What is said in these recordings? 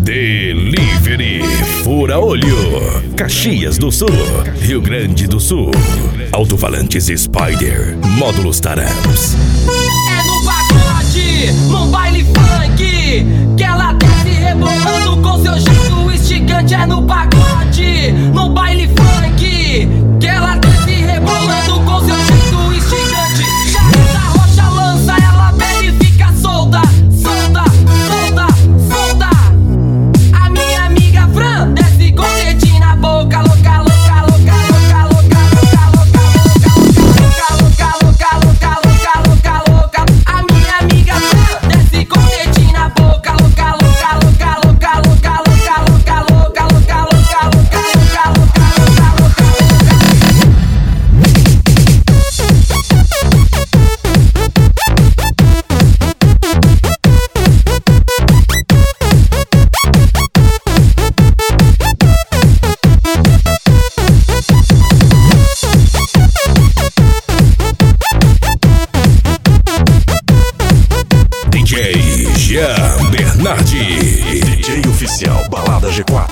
Delivery Fura Olho, Caxias do Sul, Rio Grande do Sul. Alto-falantes Spider, módulos Taramps. É no pagode, num baile funk, que ela desce rebolando com seu jeito instigante. É no pagode, num baile funk, que ela desce rebolando com seu jeito instigante. Charita rocha lança, ela bebe e fica solta, solta, solta, solta. A minha amiga Fran desce com dedinho na boca, louca, louca, louca, louca, louca, louca, louca, louca, louca, louca, louca, louca. A minha amiga Fran desce com dedinho na boca, louca, louca, louca, louca, louca, louca, louca, louca, louca, louca, louca, louca, louca, louca. DJ Jean Bernardi, DJ oficial Balada G4.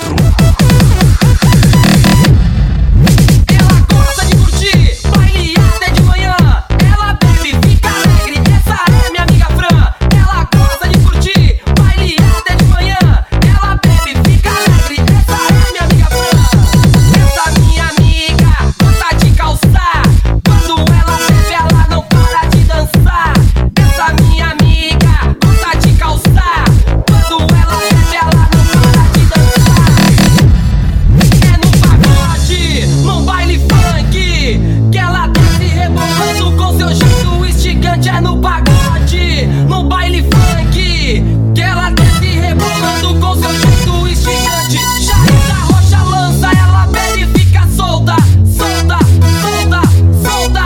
Ela gosta de curtir, baile até de manhã. Ela bebe, fica alegre, essa é minha amiga Fran. Ela gosta de curtir, baile até de manhã. Ela bebe, fica alegre, essa é minha amiga Fran. Essa minha amiga gosta de calçar. Quando ela bebe, ela não para de dançar. Essa minha amiga gosta de calçar. Quando ela bebe, ela não para de dançar. É no pagode, num baile funk, que ela desce rebolando com seu jeito instigante. É no pagode, num baile funk, que ela desce rebolando com seu jeito instigante. Charita rocha lança, ela bebe e fica solta, solta, solta, solta.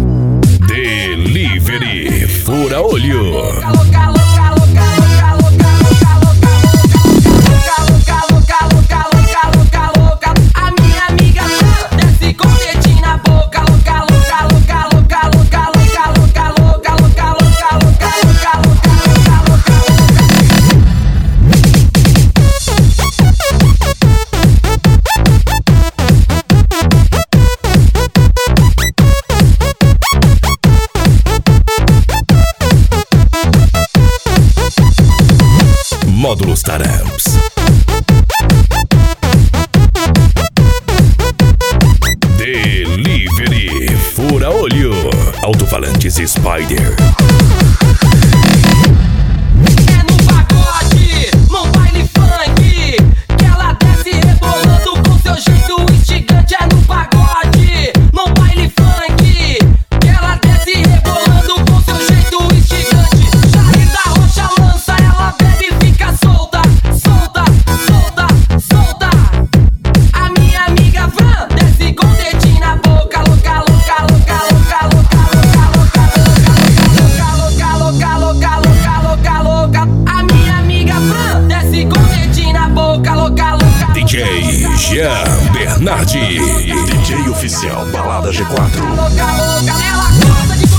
Delivery Fura Olho. Louca, louca, louca, louca, louca, louca, louca, louca, louca, louca, louca, louca. A minha amiga Fran desce com o dedinho na boca, louca, louca, louca, louca, louca, louca, louca, louca, louca, louca, louca, louca, louca, louca. Módulos Taramps. Delivery Fura Olho, Alto-falantes Spider. É no pagode, num baile funk, que ela desce rebolando com seu jeito instigante. É no pagode, num baile funk, que ela desce rebolando com seu jeito instigante. Charita rocha lança, ela bebe e fica solta, solta, solta, solta. A minha amiga Fran desce com o dedinho na boca, louca, louca, louca, louca, louca, louca, louca, louca, louca, louca, louca, louca, louca, louca. A minha amiga Fran desce com o dedinho na boca, louca, louca. DJ Jean Bernardi. DJ oficial Balada G4. Louca, louca, ela gosta de